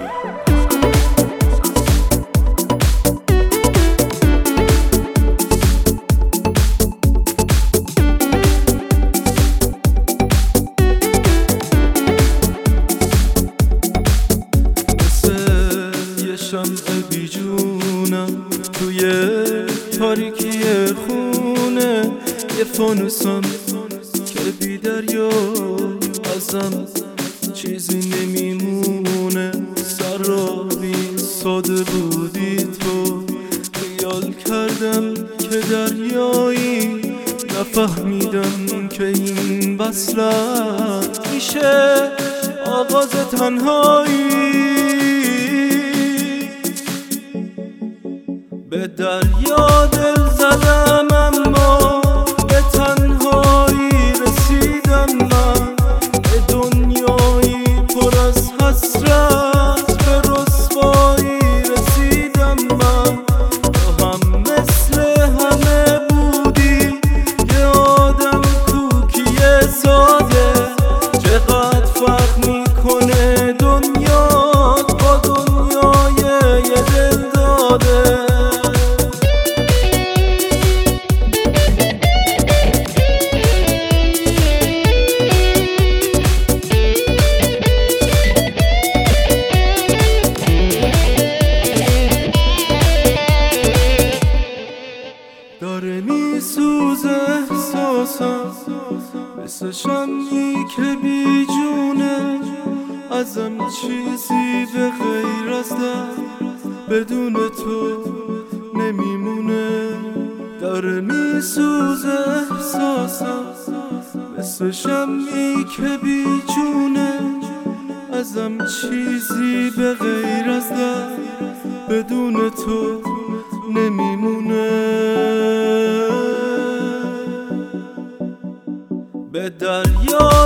شمع بیجونم توی تاریکی خونه، یه فانوسم که بی دریا ازم چیزی نمیمونه. سرابی ساده بودی تو، خیال کردم که دریایی، نفهمیدم که این وصلت میشه آغاز تنهایی. به دریا دل زدم اما به تنهایی رسیدم من، به دنیایی پر از حسرت، به رسوایی رسیدم من. تو هم مثل همه بودی، یه آدم کوکی ساده، چقدر فرق میکنه دنیات با دنیای یه دل داده. داره میسوزه احساسم مثل شمعی که بی جونه، ازم چیزی به غیر از درد بدون تو نمیمونه. داره میسوزه احساسم مثل شمعی که بی جونه، ازم چیزی به غیر از درد بدون تو نمیمونه. به دریا